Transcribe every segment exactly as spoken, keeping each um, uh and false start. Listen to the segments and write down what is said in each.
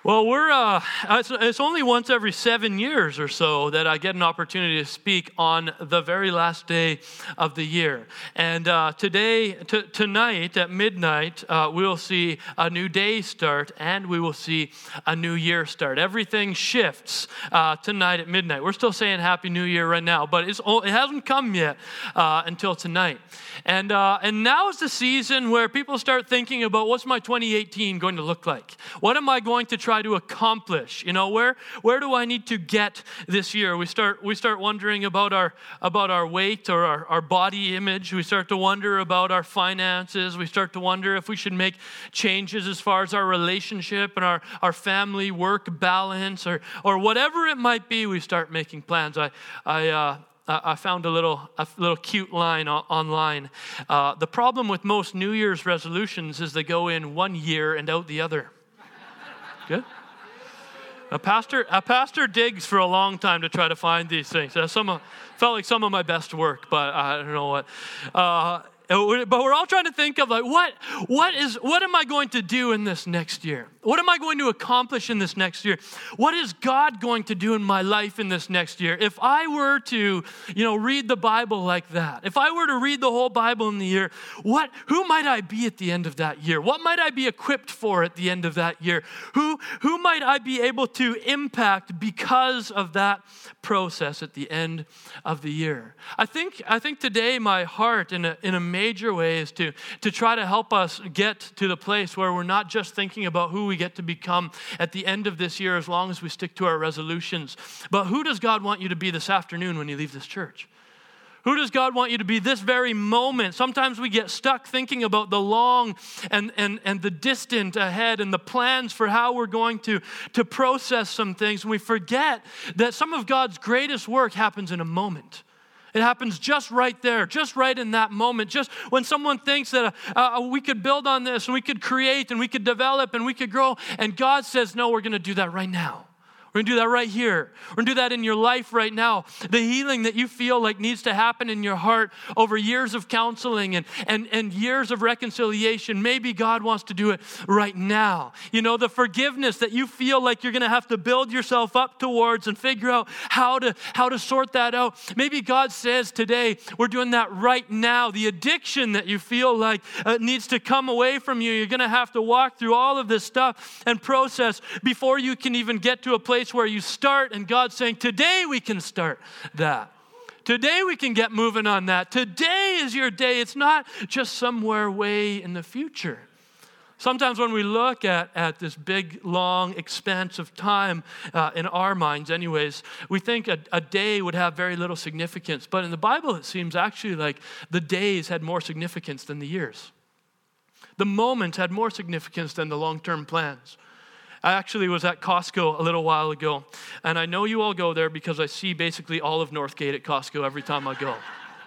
Well, we're uh, it's, it's only once every seven years or so that I get an opportunity to speak on the very last day of the year. And uh, today, t- tonight at midnight, uh, we will see a new day start and we will see a new year start. Everything shifts uh, tonight at midnight. We're still saying Happy New Year right now, but it's, it hasn't come yet uh, until tonight. And uh, and now is the season where people start thinking about what's my twenty eighteen going to look like? What am I going to try to accomplish? You know, where where do I need to get this year? We start we start wondering about our about our weight or our, our body image. We start to wonder about our finances. We start to wonder if we should make changes as far as our relationship and our, our family work balance or or whatever it might be. We start making plans. I I uh I found a little a little cute line online. Uh, the problem with most New Year's resolutions is they go in one year and out the other. Good? A pastor a pastor digs for a long time to try to find these things. Uh, some of, felt like some of my best work, but I don't know what. Uh, But we're all trying to think of like, what, what is, what am I going to do in this next year? What am I going to accomplish in this next year? What is God going to do in my life in this next year? If I were to, you know, read the Bible like that, if I were to read the whole Bible in the year, what, who might I be at the end of that year? What might I be equipped for at the end of that year? Who, who might I be able to impact because of that process at the end of the year? I think, I think today my heart in a, in a major way is to, to try to help us get to the place where we're not just thinking about who we get to become at the end of this year as long as we stick to our resolutions, but who does God want you to be this afternoon when you leave this church? Who does God want you to be this very moment? Sometimes we get stuck thinking about the long and, and, and the distant ahead and the plans for how we're going to, to process some things. And we forget that some of God's greatest work happens in a moment. It happens just right there, just right in that moment, just when someone thinks that uh, we could build on this and we could create and we could develop and we could grow. And God says, no, we're going to do that right now. We're going to do that right here. We're going to do that in your life right now. The healing that you feel like needs to happen in your heart over years of counseling and, and, and years of reconciliation, maybe God wants to do it right now. You know, the forgiveness that you feel like you're going to have to build yourself up towards and figure out how to, how to sort that out. Maybe God says today, we're doing that right now. The addiction that you feel like uh, needs to come away from you, you're going to have to walk through all of this stuff and process before you can even get to a place where you start, and God's saying, today we can start that. Today we can get moving on that. Today is your day. It's not just somewhere way in the future. Sometimes when we look at, at this big, long expanse of time uh, in our minds anyways, we think a, a day would have very little significance. But in the Bible, it seems actually like the days had more significance than the years. The moments had more significance than the long-term plans. I actually was at Costco a little while ago, and I know you all go there because I see basically all of Northgate at Costco every time I go.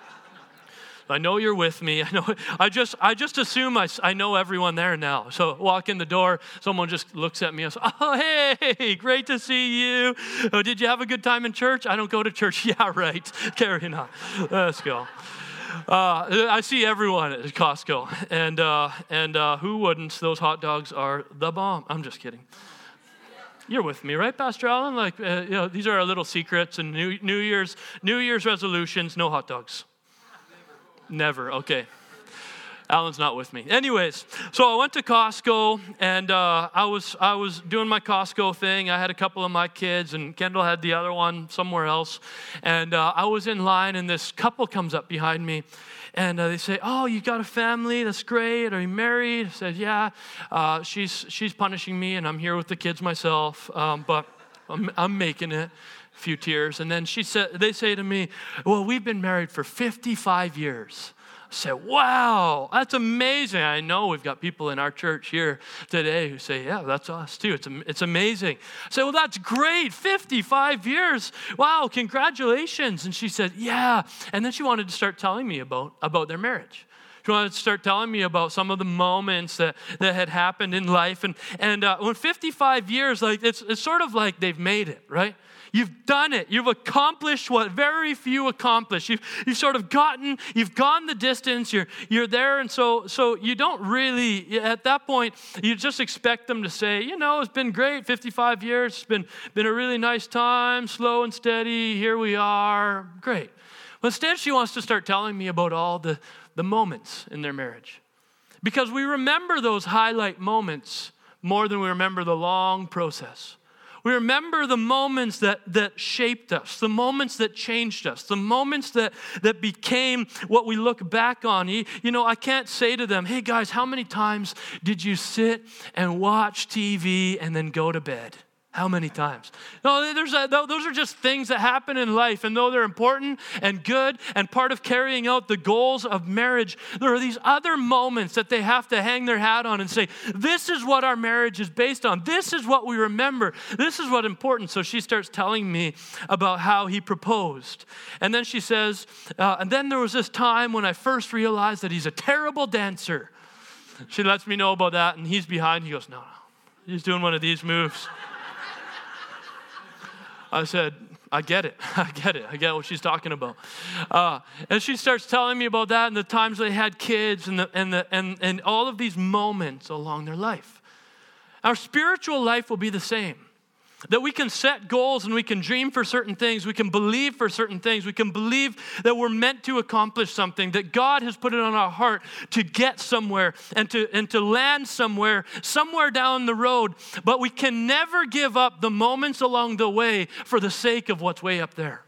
I know you're with me. I know. I just, I just assume I, I know everyone there now. So walk in the door, someone just looks at me and says, "Oh, hey, great to see you. Oh, did you have a good time in church?" "I don't go to church." "Yeah, right. Carry on. Let's go." Uh, I see everyone at Costco, and uh, and uh, who wouldn't? Those hot dogs are the bomb. I'm just kidding. You're with me, right, Pastor Allen? Like, uh, you know, these are our little secrets and New, New Year's New Year's resolutions. No hot dogs. Never. Never. Okay. Alan's not with me. Anyways, so I went to Costco, and uh, I was I was doing my Costco thing. I had a couple of my kids, and Kendall had the other one somewhere else. And uh, I was in line, and this couple comes up behind me, and uh, they say, "Oh, you got a family? That's great. Are you married?" I said, "Yeah." Uh, she's she's punishing me, and I'm here with the kids myself, um, but I'm, I'm making it. A few tears, and then she said, they say to me, "Well, we've been married for fifty-five years." I said, "Wow, that's amazing." I know we've got people in our church here today who say, "Yeah, that's us too. It's it's amazing." I said, "Well, that's great. fifty-five years. Wow, congratulations." And she said, "Yeah." And then she wanted to start telling me about, about their marriage. She wanted to start telling me about some of the moments that, that had happened in life. And, and uh, when fifty-five years, like it's, it's sort of like they've made it, right? You've done it. You've accomplished what very few accomplish. You've, you've sort of gotten, you've gone the distance, you're, you're there. And so, so you don't really, at that point, you just expect them to say, you know, it's been great, fifty-five years. It's been, been a really nice time, slow and steady. Here we are. Great. But instead, she wants to start telling me about all the, the moments in their marriage. Because we remember those highlight moments more than we remember the long process. We remember the moments that, that shaped us, the moments that changed us, the moments that, that became what we look back on. You, you know, I can't say to them, hey guys, how many times did you sit and watch T V and then go to bed? How many times? No, there's a, those are just things that happen in life. And though they're important and good and part of carrying out the goals of marriage, there are these other moments that they have to hang their hat on and say, this is what our marriage is based on. This is what we remember. This is what's important. So she starts telling me about how he proposed. And then she says, uh, and then there was this time when I first realized that he's a terrible dancer. She lets me know about that. And he's behind. He goes, no, no. He's doing one of these moves. I said, I get it. I get it. I get what she's talking about. Uh, and she starts telling me about that and the times they had kids and, the, and, the, and, and all of these moments along their life. Our spiritual life will be the same. That we can set goals and we can dream for certain things. We can believe for certain things. We can believe that we're meant to accomplish something, that God has put it on our heart to get somewhere and to, and to land somewhere, somewhere down the road. But we can never give up the moments along the way for the sake of what's way up there.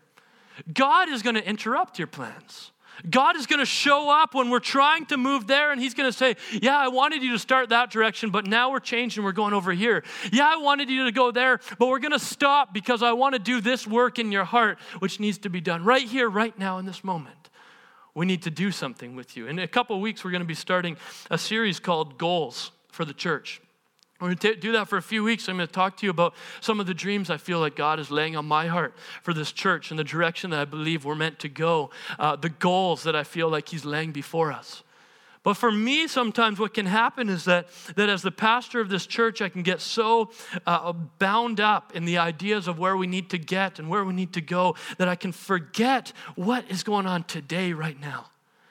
God is going to interrupt your plans. God is going to show up when we're trying to move there, and he's going to say, yeah, I wanted you to start that direction, but now we're changing, we're going over here. Yeah, I wanted you to go there, but we're going to stop because I want to do this work in your heart, which needs to be done right here, right now, in this moment. We need to do something with you. In a couple of weeks, we're going to be starting a series called Goals for the Church. We're going to do that for a few weeks. I'm going to talk to you about some of the dreams I feel like God is laying on my heart for this church and the direction that I believe we're meant to go, uh, the goals that I feel like he's laying before us. But for me, sometimes what can happen is that, that as the pastor of this church, I can get so uh, bound up in the ideas of where we need to get and where we need to go that I can forget what is going on today, right now.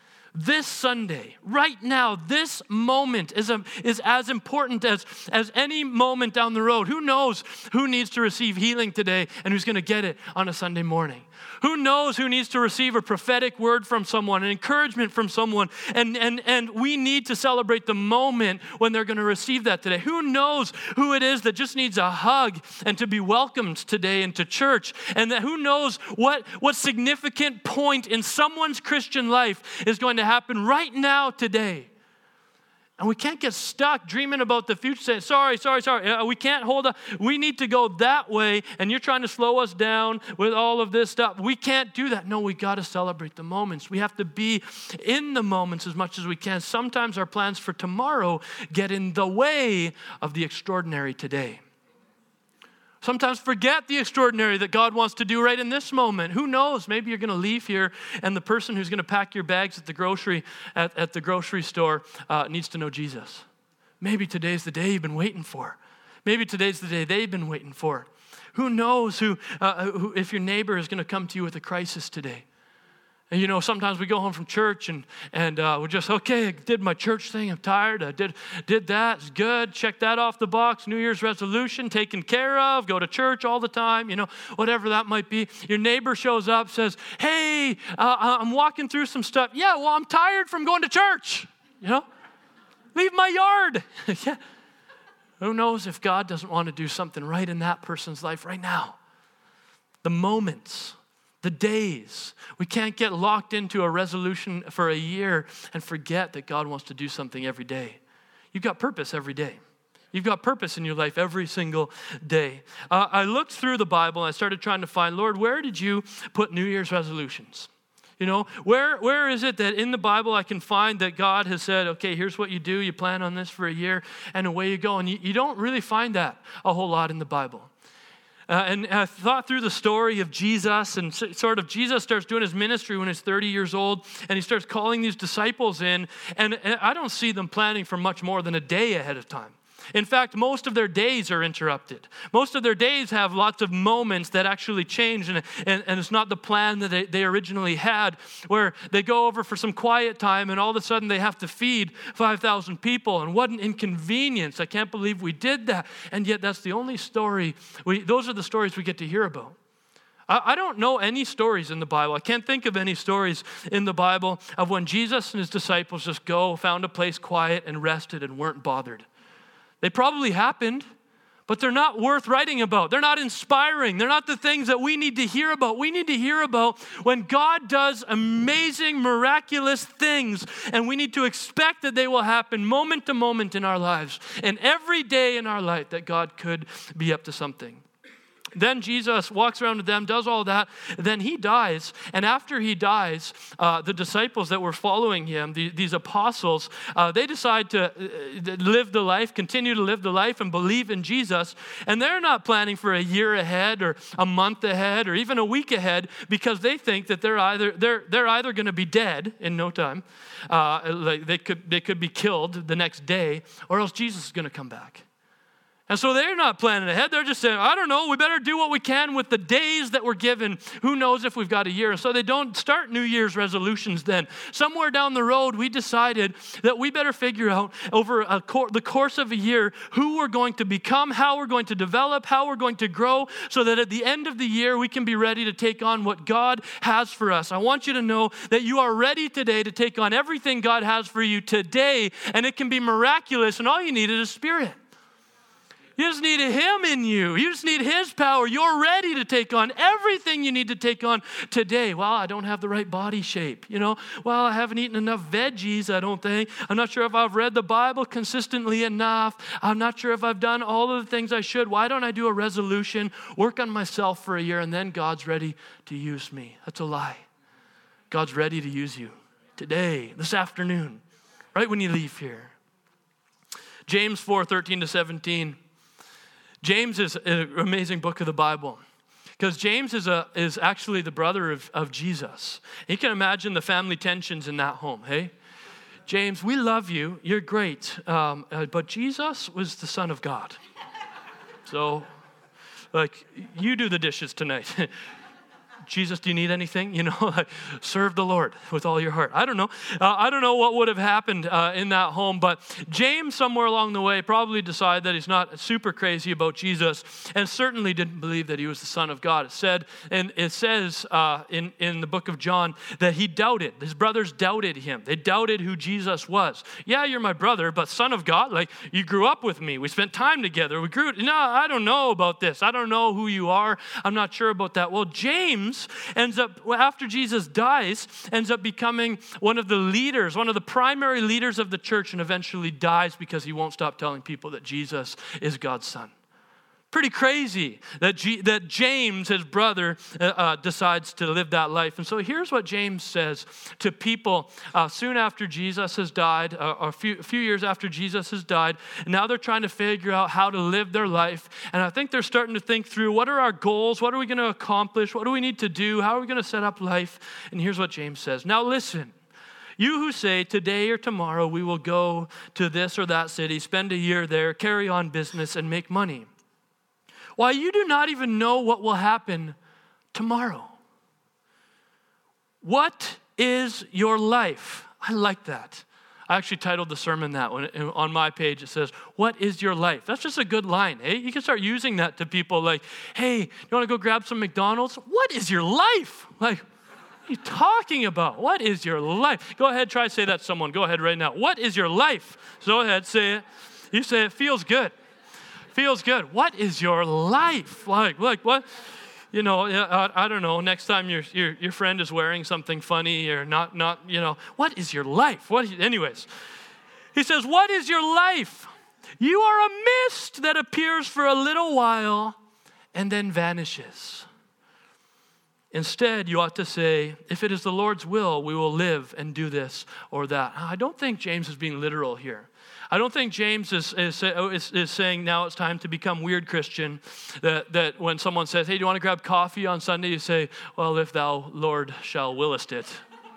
This Sunday, right now, this moment is, a, is as important as, as any moment down the road. Who knows who needs to receive healing today and who's going to get it on a Sunday morning? Who knows who needs to receive a prophetic word from someone, an encouragement from someone, and, and, and we need to celebrate the moment when they're going to receive that today. Who knows who it is that just needs a hug and to be welcomed today into church, and that who knows what, what significant point in someone's Christian life is going to happen right now today. And we can't get stuck dreaming about the future, saying, sorry, sorry, sorry, uh, we can't hold on. We need to go that way, and you're trying to slow us down with all of this stuff. We can't do that. No, we got to celebrate the moments. We have to be in the moments as much as we can. Sometimes our plans for tomorrow get in the way of the extraordinary today. Sometimes forget the extraordinary that God wants to do right in this moment. Who knows? Maybe you're going to leave here and the person who's going to pack your bags at the grocery at, at the grocery store uh, needs to know Jesus. Maybe today's the day you've been waiting for. Maybe today's the day they've been waiting for. Who knows who, uh, who if your neighbor is going to come to you with a crisis today? And you know, sometimes we go home from church and and uh, we're just, okay, I did my church thing. I'm tired. I did did that. It's good. Check that off the box. New Year's resolution taken care of. Go to church all the time. You know, whatever that might be. Your neighbor shows up, says, hey, uh, I'm walking through some stuff. Yeah, well, I'm tired from going to church. You know, leave my yard. Yeah. Who knows if God doesn't want to do something right in that person's life right now? The moments. The days. We can't get locked into a resolution for a year and forget that God wants to do something every day. You've got purpose every day. You've got purpose in your life every single day. Uh, I looked through the Bible and I started trying to find, Lord, where did you put New Year's resolutions? You know, where where is it that in the Bible I can find that God has said, okay, here's what you do. You plan on this for a year and away you go. And you, you don't really find that a whole lot in the Bible. Uh, and I thought through the story of Jesus, and sort of Jesus starts doing his ministry when he's thirty years old, and he starts calling these disciples in, and I don't see them planning for much more than a day ahead of time. In fact, most of their days are interrupted. Most of their days have lots of moments that actually change, and, and, and it's not the plan that they, they originally had, where they go over for some quiet time, and all of a sudden they have to feed five thousand people, and what an inconvenience. I can't believe we did that, and yet that's the only story. We, those are the stories we get to hear about. I, I don't know any stories in the Bible. I can't think of any stories in the Bible of when Jesus and his disciples just go, found a place quiet, and rested and weren't bothered. They probably happened, but they're not worth writing about. They're not inspiring. They're not the things that we need to hear about. We need to hear about when God does amazing, miraculous things, and we need to expect that they will happen moment to moment in our lives, and every day in our life that God could be up to something. Then Jesus walks around with them, does all that, then he dies. And after he dies, uh, the disciples that were following him, the, these apostles, uh, they decide to uh, live the life, continue to live the life and believe in Jesus. And they're not planning for a year ahead or a month ahead or even a week ahead, because they think that they're either they're they're either going to be dead in no time, uh, like they could they could be killed the next day, or else Jesus is going to come back. And so they're not planning ahead. They're just saying, I don't know, we better do what we can with the days that we're given. Who knows if we've got a year? And so they don't start New Year's resolutions then. Somewhere down the road, we decided that we better figure out over a cor- the course of a year who we're going to become, how we're going to develop, how we're going to grow, so that at the end of the year, we can be ready to take on what God has for us. I want you to know that you are ready today to take on everything God has for you today, and it can be miraculous, and all you need is a spirit. You just need him in you. You just need his power. You're ready to take on everything you need to take on today. Well, I don't have the right body shape. You know, well, I haven't eaten enough veggies, I don't think. I'm not sure if I've read the Bible consistently enough. I'm not sure if I've done all of the things I should. Why don't I do a resolution, work on myself for a year, and then God's ready to use me? That's a lie. God's ready to use you today, this afternoon, right when you leave here. James four, thirteen to seventeen. James is an amazing book of the Bible, because James is a is actually the brother of, of Jesus. You can imagine the family tensions in that home, hey? James, we love you. You're great. Um, uh, but Jesus was the Son of God. So, like, you do the dishes tonight. Jesus, do you need anything? You know, like, serve the Lord with all your heart. I don't know. Uh, I don't know what would have happened uh, in that home, but James, somewhere along the way, probably decided that he's not super crazy about Jesus, and certainly didn't believe that he was the Son of God. It said, and it says uh, in, in the book of John that he doubted. His brothers doubted him. They doubted who Jesus was. Yeah, you're my brother, but Son of God? Like, you grew up with me. We spent time together. We grew. No, I don't know about this. I don't know who you are. I'm not sure about that. Well, James ends up, after Jesus dies, ends up becoming one of the leaders, one of the primary leaders of the church, and eventually dies because he won't stop telling people that Jesus is God's son. Pretty crazy that G, that James, his brother, uh, uh, decides to live that life. And so here's what James says to people uh, soon after Jesus has died, uh, or a few, a few years after Jesus has died. And now they're trying to figure out how to live their life. And I think they're starting to think through, what are our goals? What are we going to accomplish? What do we need to do? How are we going to set up life? And here's what James says. Now listen. You who say, today or tomorrow we will go to this or that city, spend a year there, carry on business, and make money. Why, you do not even know what will happen tomorrow. What is your life? I like that. I actually titled the sermon that one. On my page it says, what is your life? That's just a good line. Hey, you can start using that to people like, hey, you want to go grab some McDonald's? What is your life? Like, what are you talking about? What is your life? Go ahead, try to say that to someone. Go ahead right now. What is your life? So go ahead, say it. You say it feels good. Feels good. What is your life like? Like what? You know, I, I don't know. Next time your your your friend is wearing something funny or not not you know, what is your life? What? Anyways, he says, what is your life? You are a mist that appears for a little while and then vanishes. Instead, you ought to say, if it is the Lord's will, we will live and do this or that. I don't think James is being literal here. I don't think James is, is, is, is saying now it's time to become weird Christian, that, that when someone says, hey, do you want to grab coffee on Sunday? You say, well, if thou, Lord, shall willest it,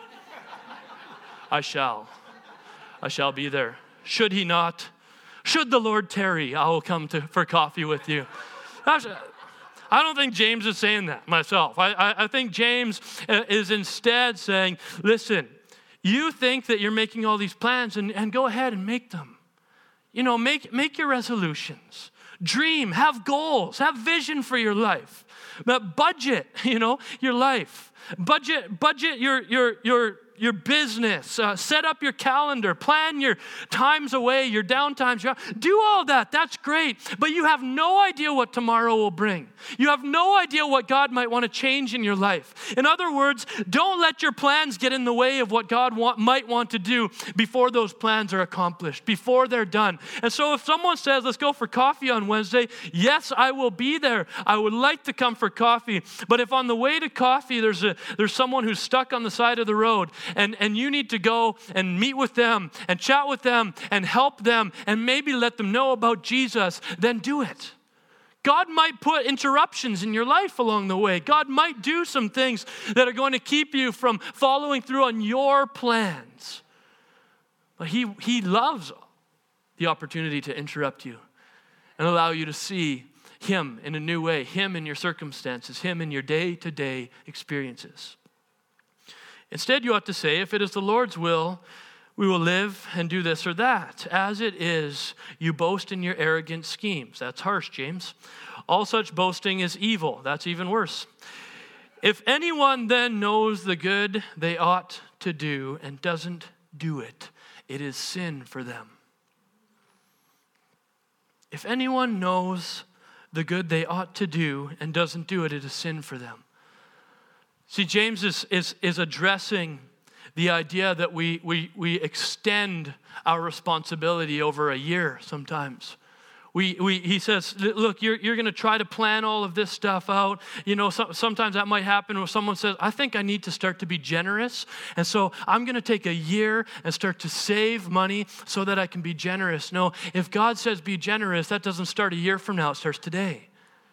I shall. I shall be there. Should he not? Should the Lord tarry, I will come to, for coffee with you. That's, I don't think James is saying that myself. I, I, I think James is instead saying, listen, you think that you're making all these plans, and, and go ahead and make them. You know, make, make your resolutions. Dream, have goals, have vision for your life. But budget, you know, your life. Budget, budget your, your, your, your business, uh, set up your calendar, plan your times away, your downtimes. Your, do all that. That's great. But you have no idea what tomorrow will bring. You have no idea what God might want to change in your life. In other words, don't let your plans get in the way of what God want, might want to do before those plans are accomplished, before they're done. And so if someone says, let's go for coffee on Wednesday, yes, I will be there. I would like to come for coffee. But if on the way to coffee, there's a there's someone who's stuck on the side of the road, And, and you need to go and meet with them and chat with them and help them and maybe let them know about Jesus, then do it. God might put interruptions in your life along the way. God might do some things that are going to keep you from following through on your plans. But he, he loves the opportunity to interrupt you and allow you to see him in a new way, him in your circumstances, him in your day-to-day experiences. Instead, you ought to say, if it is the Lord's will, we will live and do this or that. As it is, you boast in your arrogant schemes. That's harsh, James. All such boasting is evil. That's even worse. If anyone then knows the good they ought to do and doesn't do it, it is sin for them. If anyone knows the good they ought to do and doesn't do it, it is sin for them. See, James is, is, is addressing the idea that we, we, we extend our responsibility over a year sometimes. We, we, he says, look, you're, you're going to try to plan all of this stuff out. You know, so, sometimes that might happen when someone says, I think I need to start to be generous. And so I'm going to take a year and start to save money so that I can be generous. No, if God says be generous, that doesn't start a year from now. It starts today.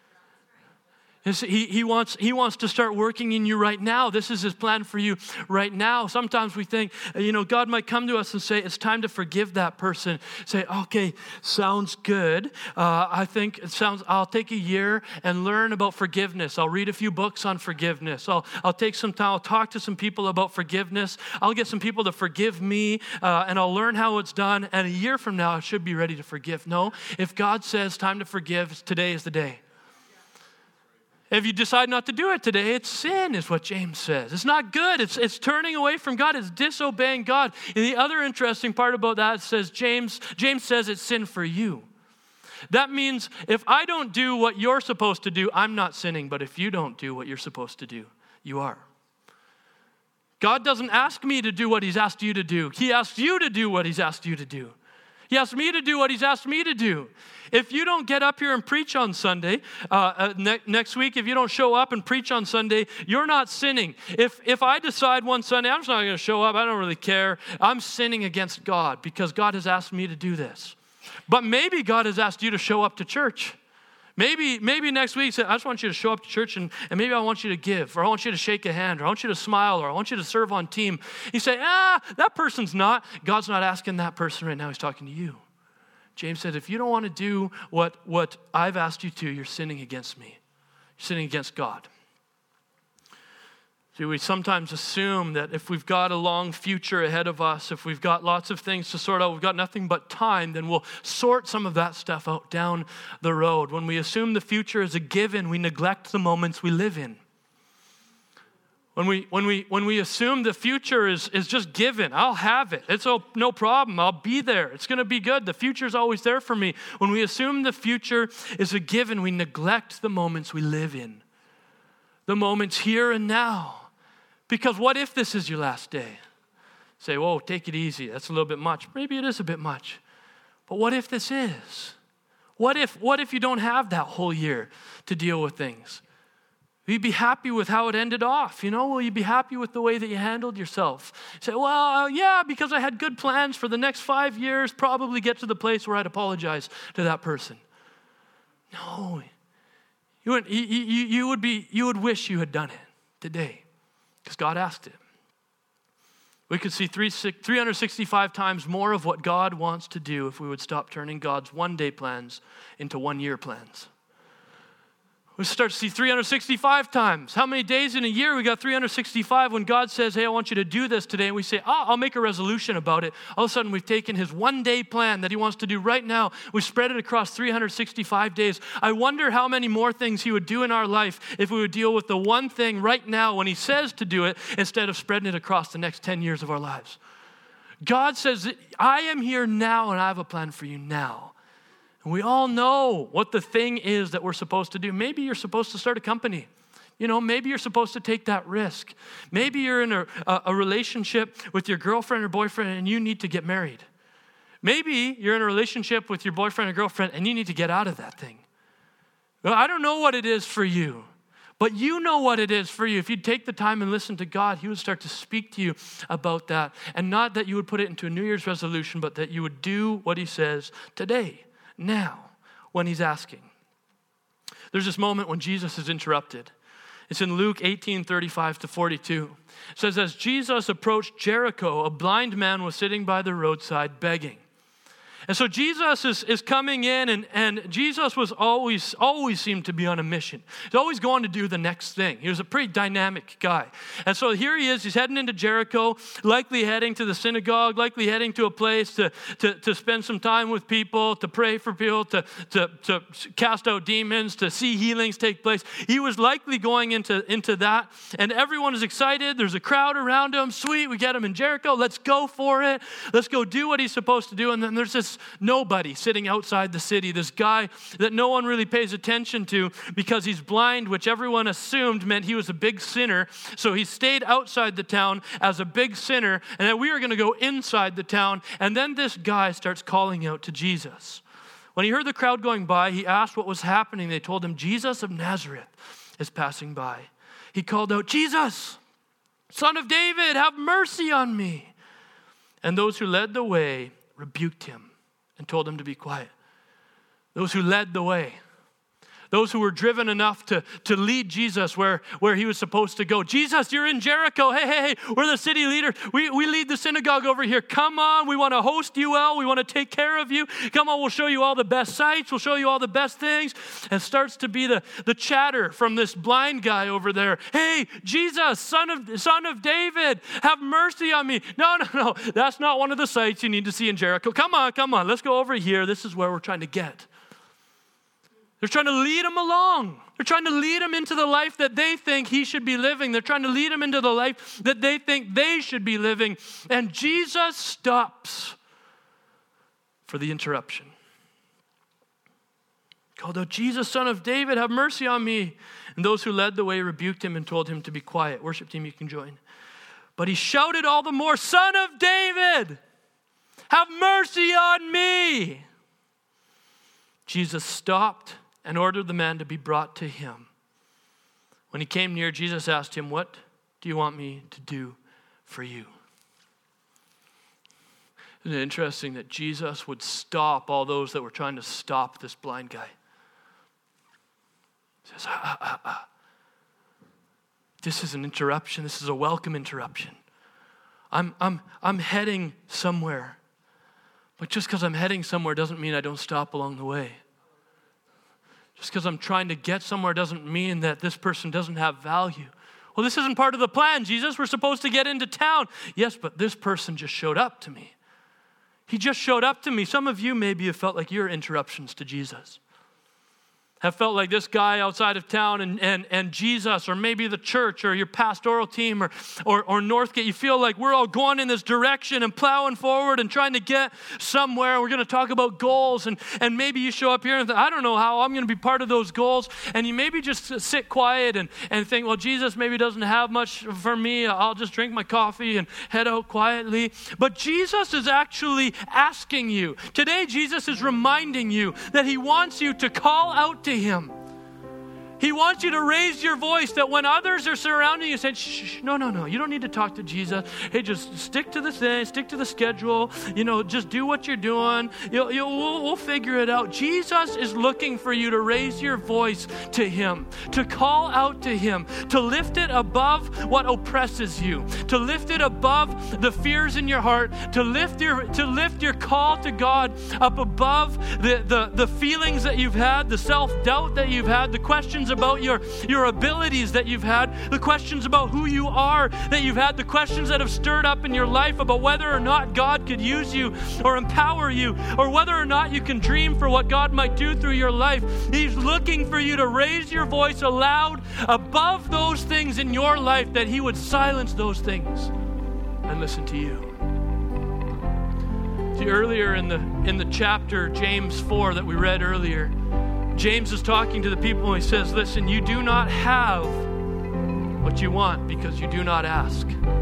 He, he, wants, he wants to start working in you right now. This is his plan for you right now. Sometimes we think, you know, God might come to us and say, it's time to forgive that person. Say, okay, sounds good. Uh, I think it sounds, I'll take a year and learn about forgiveness. I'll read a few books on forgiveness. I'll, I'll take some time, I'll talk to some people about forgiveness. I'll get some people to forgive me, uh, and I'll learn how it's done. And a year from now, I should be ready to forgive. No, if God says time to forgive, today is the day. If you decide not to do it today, it's sin, is what James says. It's not good. It's, it's turning away from God. It's disobeying God. And the other interesting part about that says James, James says it's sin for you. That means if I don't do what you're supposed to do, I'm not sinning. But if you don't do what you're supposed to do, you are. God doesn't ask me to do what he's asked you to do. He asks you to do what he's asked you to do. He asked me to do what he's asked me to do. If you don't get up here and preach on Sunday, uh, uh, ne- next week, if you don't show up and preach on Sunday, you're not sinning. If if I decide one Sunday, I'm just not going to show up, I don't really care, I'm sinning against God because God has asked me to do this. But maybe God has asked you to show up to church. Maybe maybe next week, say, I just want you to show up to church and, and maybe I want you to give, or I want you to shake a hand, or I want you to smile, or I want you to serve on team. You say, ah, that person's not. God's not asking that person right now. He's talking to you. James said, if you don't want to do what, what I've asked you to, you're sinning against me. You're sinning against God. See, we sometimes assume that if we've got a long future ahead of us, if we've got lots of things to sort out, we've got nothing but time, then we'll sort some of that stuff out down the road. When we assume the future is a given, we neglect the moments we live in. When we when we when we assume the future is, is just given, I'll have it. It's oh, no problem. I'll be there. It's going to be good. The future's always there for me. When we assume the future is a given, we neglect the moments we live in. The moments here and now. Because what if this is your last day? Say, whoa, take it easy. That's a little bit much. Maybe it is a bit much. But what if this is? What if what if you don't have that whole year to deal with things? Will you be happy with how it ended off? You know, will you be happy with the way that you handled yourself? You say, well, uh, yeah, because I had good plans for the next five years, probably get to the place where I'd apologize to that person. No, you would, you, you, you would be, you would wish you had done it today because God asked it. We could see three hundred sixty-five times more of what God wants to do if we would stop turning God's one-day plans into one-year plans. We start to see three hundred sixty-five times. How many days in a year? We got three hundred sixty-five when God says, hey, I want you to do this today. And we say, oh, I'll make a resolution about it. All of a sudden, we've taken his one-day plan that he wants to do right now. We've spread it across three hundred sixty-five days. I wonder how many more things he would do in our life if we would deal with the one thing right now when he says to do it instead of spreading it across the next ten years of our lives. God says, I am here now and I have a plan for you now. And we all know what the thing is that we're supposed to do. Maybe you're supposed to start a company. You know, maybe you're supposed to take that risk. Maybe you're in a, a, a relationship with your girlfriend or boyfriend and you need to get married. Maybe you're in a relationship with your boyfriend or girlfriend and you need to get out of that thing. Well, I don't know what it is for you, but you know what it is for you. If you'd take the time and listen to God, he would start to speak to you about that. And not that you would put it into a New Year's resolution, but that you would do what he says today. Now, when he's asking. There's this moment when Jesus is interrupted. It's in Luke eighteen, thirty-five to forty-two. It says, as Jesus approached Jericho, a blind man was sitting by the roadside begging. And so Jesus is, is coming in, and, and Jesus was always, always seemed to be on a mission. He's always going to do the next thing. He was a pretty dynamic guy. And so here he is, he's heading into Jericho, likely heading to the synagogue, likely heading to a place to, to, to spend some time with people, to pray for people, to, to, to cast out demons, to see healings take place. He was likely going into, into that, and everyone is excited. There's a crowd around him. Sweet, we get him in Jericho. Let's go for it. Let's go do what he's supposed to do. And then there's this nobody sitting outside the city, this guy that no one really pays attention to because he's blind, which everyone assumed meant he was a big sinner. So he stayed outside the town as a big sinner, and then we are going to go inside the town. And then this guy starts calling out to Jesus. When he heard the crowd going by, he asked what was happening. They told him, Jesus of Nazareth is passing by. He called out, Jesus, Son of David, have mercy on me. And those who led the way rebuked him and told him to be quiet. Those who led the way. Those who were driven enough to, to lead Jesus where, where he was supposed to go. Jesus, you're in Jericho. Hey, hey, hey, we're the city leader. We, we lead the synagogue over here. Come on, we want to host you well. We want to take care of you. Come on, we'll show you all the best sights. We'll show you all the best things. And starts to be the, the chatter from this blind guy over there. Hey, Jesus, son of, son of David, have mercy on me. No, no, no, that's not one of the sights you need to see in Jericho. Come on, come on, let's go over here. This is where we're trying to get. They're trying to lead him along. They're trying to lead him into the life that they think he should be living. They're trying to lead him into the life that they think they should be living. And Jesus stops for the interruption. Called out, Jesus, Son of David, have mercy on me. And those who led the way rebuked him and told him to be quiet. Worship team, you can join. But he shouted all the more, Son of David, have mercy on me. Jesus stopped and ordered the man to be brought to him. When he came near, Jesus asked him, what do you want me to do for you? Isn't it interesting that Jesus would stop all those that were trying to stop this blind guy? He says, ah, ah, ah, ah. This is an interruption. This is a welcome interruption. I'm, I'm, I'm heading somewhere. But just because I'm heading somewhere doesn't mean I don't stop along the way. Just because I'm trying to get somewhere doesn't mean that this person doesn't have value. Well, this isn't part of the plan, Jesus. We're supposed to get into town. Yes, but this person just showed up to me. He just showed up to me. Some of you maybe have felt like you're interruptions to Jesus. Have felt like this guy outside of town and, and, and Jesus, or maybe the church or your pastoral team or, or, or Northgate, you feel like we're all going in this direction and plowing forward and trying to get somewhere. We're going to talk about goals, and, and maybe you show up here and think, I don't know how I'm going to be part of those goals, and you maybe just sit quiet and, and think, well, Jesus maybe doesn't have much for me. I'll just drink my coffee and head out quietly. But Jesus is actually asking you. Today, Jesus is reminding you that he wants you to call out to him He wants you to raise your voice, that when others are surrounding you saying, shh, shh, no, no, no, you don't need to talk to Jesus. Hey, just stick to the thing, stick to the schedule. You know, just do what you're doing. You'll, you'll, we'll, we'll figure it out. Jesus is looking for you to raise your voice to him, to call out to him, to lift it above what oppresses you, to lift it above the fears in your heart, to lift your, to lift your call to God up above the, the, the feelings that you've had, the self-doubt that you've had, the questions about your, your abilities that you've had, the questions about who you are that you've had, the questions that have stirred up in your life about whether or not God could use you or empower you, or whether or not you can dream for what God might do through your life. He's looking for you to raise your voice aloud above those things in your life, that he would silence those things and listen to you. See, earlier in the in the chapter, James four, that we read earlier, James is talking to the people and he says, listen, you do not have what you want because you do not ask.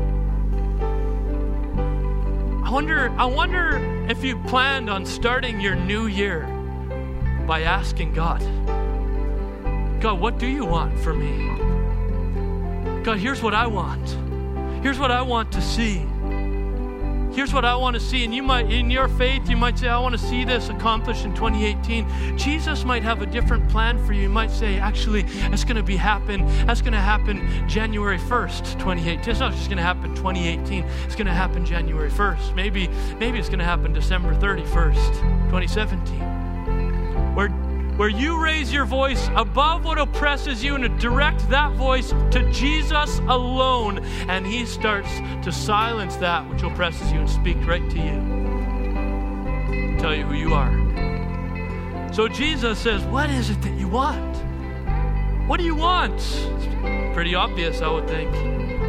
I wonder, I wonder if you planned on starting your new year by asking God, God, what do you want for me? God, here's what I want. Here's what I want to see. Here's what I want to see. And you might, in your faith, you might say, I want to see this accomplished in twenty eighteen. Jesus might have a different plan for you. You might say, actually, that's going to be happen. That's going to happen January first, twenty eighteen. It's not just going to happen twenty eighteen. It's going to happen January first. Maybe, maybe it's going to happen December thirty-first, twenty seventeen. Where where you raise your voice above what oppresses you and direct that voice to Jesus alone, and he starts to silence that which oppresses you and speak right to you, tell you who you are. So Jesus says, what is it that you want? What do you want? It's pretty obvious, I would think.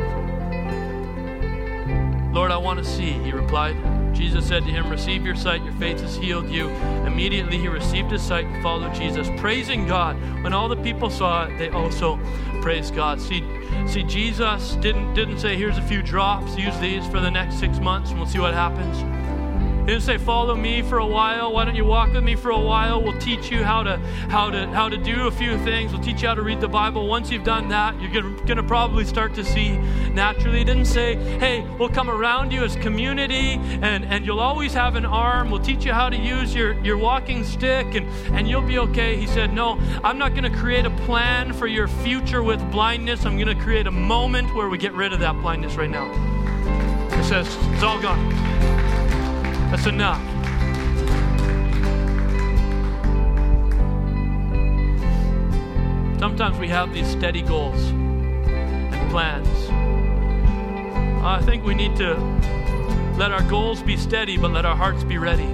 Lord, I want to see, he replied. Jesus said to him, receive your sight, your faith has healed you. Immediately he received his sight and followed Jesus, praising God. When all the people saw it, they also praised God. See, see, Jesus didn't, didn't say, here's a few drops, use these for the next six months and we'll see what happens. He didn't say, follow me for a while. Why don't you walk with me for a while? We'll teach you how to how to how to do a few things. We'll teach you how to read the Bible. Once you've done that, you're going to probably start to see naturally. He didn't say, hey, we'll come around you as community and, and you'll always have an arm. We'll teach you how to use your, your walking stick and, and you'll be okay. He said, no, I'm not going to create a plan for your future with blindness. I'm going to create a moment where we get rid of that blindness right now. He says, it's all gone. That's enough. Sometimes we have these steady goals and plans. I think we need to let our goals be steady, but let our hearts be ready.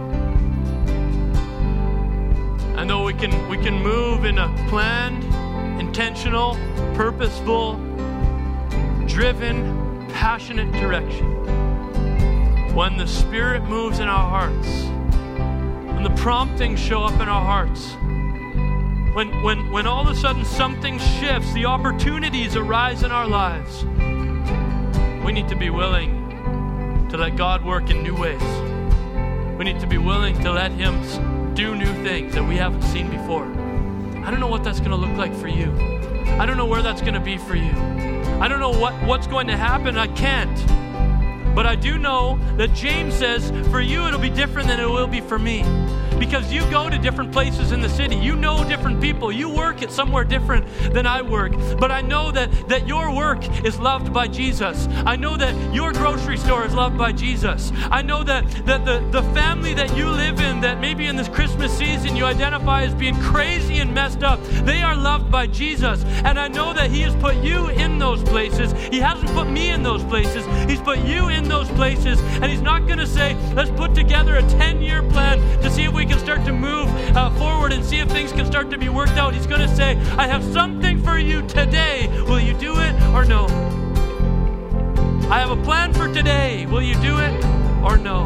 I know we can we can move in a planned, intentional, purposeful, driven, passionate direction. When the Spirit moves in our hearts, when the promptings show up in our hearts, when, when, when all of a sudden something shifts, the opportunities arise in our lives, we need to be willing to let God work in new ways. We need to be willing to let him do new things that we haven't seen before. I don't know what that's going to look like for you. I don't know where that's going to be for you. I don't know what, what's going to happen. I can't. But I do know that James says, for you it'll be different than it will be for me. Because you go to different places in the city. You know different people. You work at somewhere different than I work. But I know that, that your work is loved by Jesus. I know that your grocery store is loved by Jesus. I know that, that the, the family that you live in, that maybe in this Christmas season you identify as being crazy and messed up, they are loved by Jesus. And I know that he has put you in those places. He hasn't put me in those places. He's put you in those places. And he's not going to say, let's put together a ten-year plan to see if we can start to move uh, forward and see if things can start to be worked out. He's going to say, I have something for you today. Will you do it or no? I have a plan for today. Will you do it or no?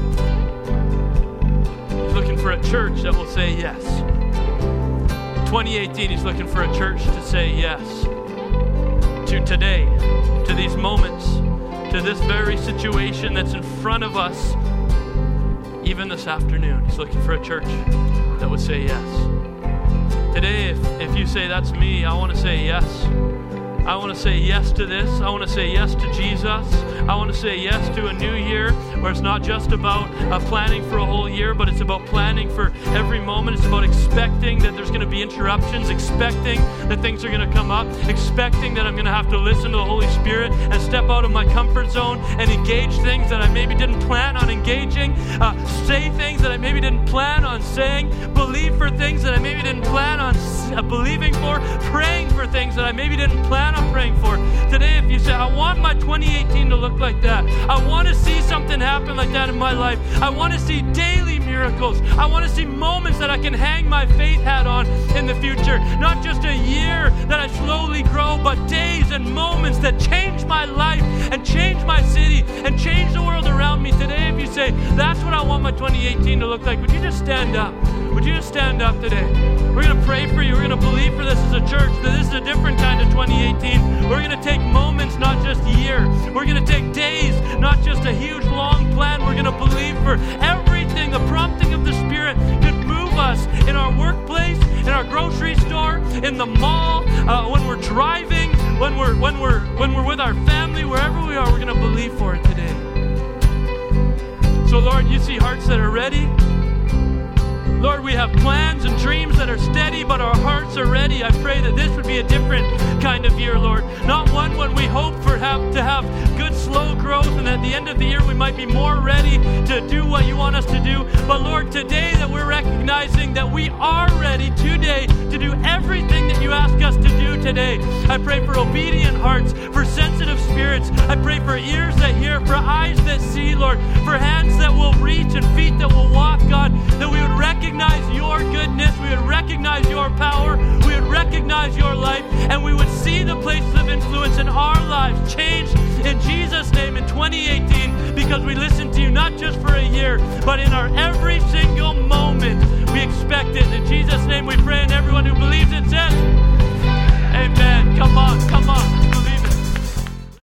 He's looking for a church that will say yes. twenty eighteen, he's looking for a church to say yes to today, to these moments, to this very situation that's in front of us. Even this afternoon, he's looking for a church that would say yes. Today, if, if you say, that's me, I want to say yes. I want to say yes to this. I want to say yes to Jesus. I want to say yes to a new year where it's not just about uh, planning for a whole year, but it's about planning for every moment. It's about expecting that there's going to be interruptions, expecting that things are going to come up, expecting that I'm going to have to listen to the Holy Spirit and step out of my comfort zone and engage things that I maybe didn't plan on engaging, uh, say things that I maybe didn't plan on saying, believe for things that I maybe didn't plan on uh, believing for, praying for things that I maybe didn't plan on praying for. Today, if you say, I want my twenty eighteen to look like that. I want to see something happen like that in my life. I want to see daily miracles. I want to see moments that I can hang my faith hat on in the future. Not just a year that I slowly grow, but days and moments that change my life and change my city and change the world around me. Today, if you say, that's what I want my twenty eighteen to look like, would you just stand up? Would you just stand up today? We're going to pray for you. We're going to believe for this as a church, that this is a different kind of twenty eighteen. We're going to take moments, not just a year. We're going to take days, not just a huge, long plan. We're going to believe for everything. The prompting of the Spirit could move us in our workplace, in our grocery store, in the mall, uh, when we're driving, when we're when we're when we're with our family, wherever we are. We're going to believe for it today. So, Lord, you see hearts that are ready. Lord, we have plans and dreams that are steady, but our hearts are ready. I pray that this would be a different kind of year, Lord. Not one when we hope for have to have good, slow growth, and at the end of the year we might be more ready to do what you want us to do. But Lord, today that we're recognizing that we are ready today to do everything that you ask us to do today. I pray for obedient hearts, for sensitive spirits. I pray for ears that hear, for eyes that see, Lord, for hands that will reach and feet that will walk, God, that we would recognize your goodness, we would recognize your power, we would recognize your life, and we would see the places of influence in our lives changed in Jesus' name in twenty eighteen, because we listened to you not just for a year, but in our every single